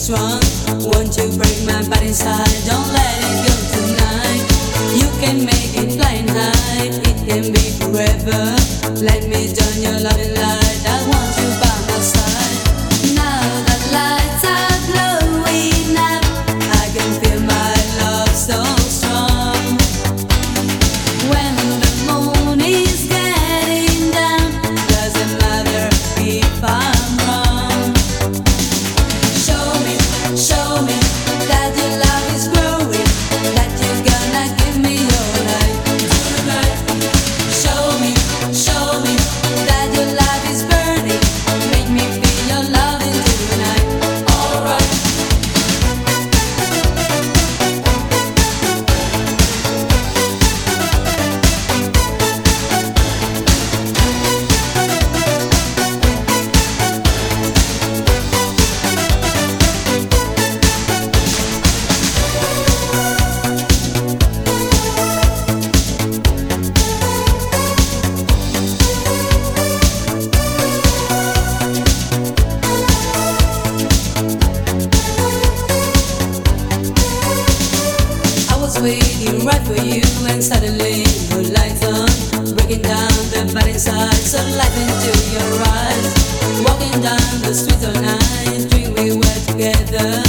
strong. Won't you break my body inside? Don't let it go tonight. You can make it flying high. It can be forever. Let me join your loving light. I want you by my side. Now the lights are glowing up, I can feel my love so strong. When the moon is getting down, doesn't matter if I'm wrong. Show me that your love is growing, that you're gonna give me your life tonight. Show me that your love is burning, make me feel your loving tonight. Alright. I was waiting right for you, and suddenly the lights on, breaking down the bad inside, so light into your eyes. Walking down the streets all night, dream we were together.